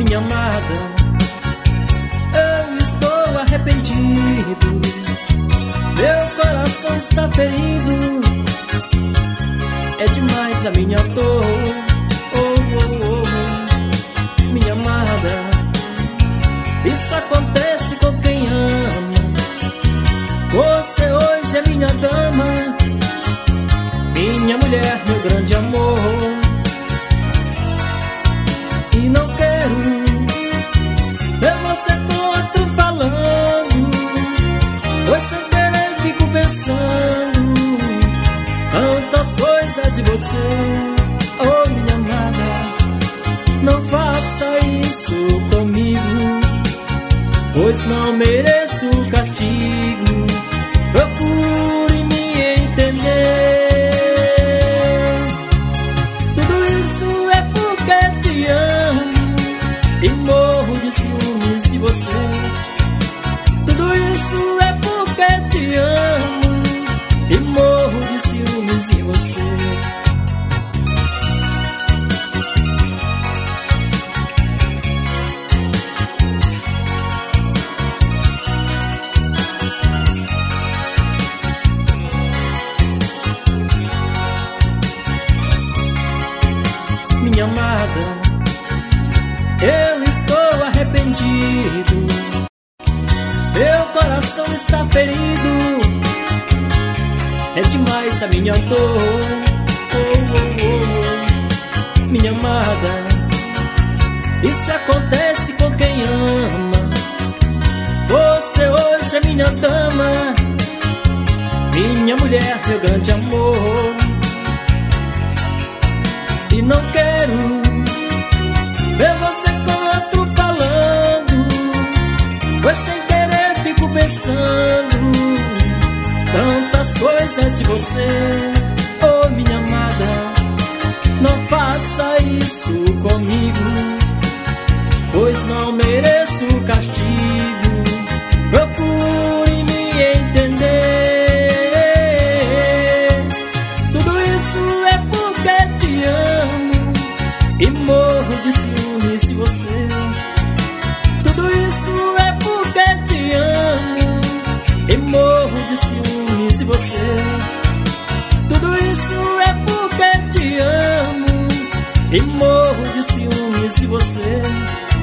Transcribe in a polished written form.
Minha amada, eu estou arrependido, meu coração está ferido, é demais a minha dor. Minha amada, isso acontece com quem ama. Você hoje é minha dama, minha mulher, meu grande amor. E não quero ver você com outro falando, pois sem querer fico pensando tantas coisas de você. Oh, minha amada, não faça isso comigo, pois não mereço castigo. Procure me entender. Tudo isso é porque te amo e morro de ciúmes de você. Tudo isso é porque te amo e morro de ciúmes de você. Minha amada, eu estou arrependido, meu coração está ferido, é demais a minha dor. Minha amada, isso acontece com quem ama. Você hoje é minha dama, minha mulher, meu grande amor. E não quero ver você com outro falando, pois sem querer fico pensando tantas coisas de você. Oh, minha amada, não faça isso comigo, pois não mereço castigo. Procure me entender. Tudo isso é porque te amo e morro de ciúmes de você. Tudo isso é porque te amo e morro de ciúmes de você. Tudo isso é porque te amo e morro de ciúmes de você.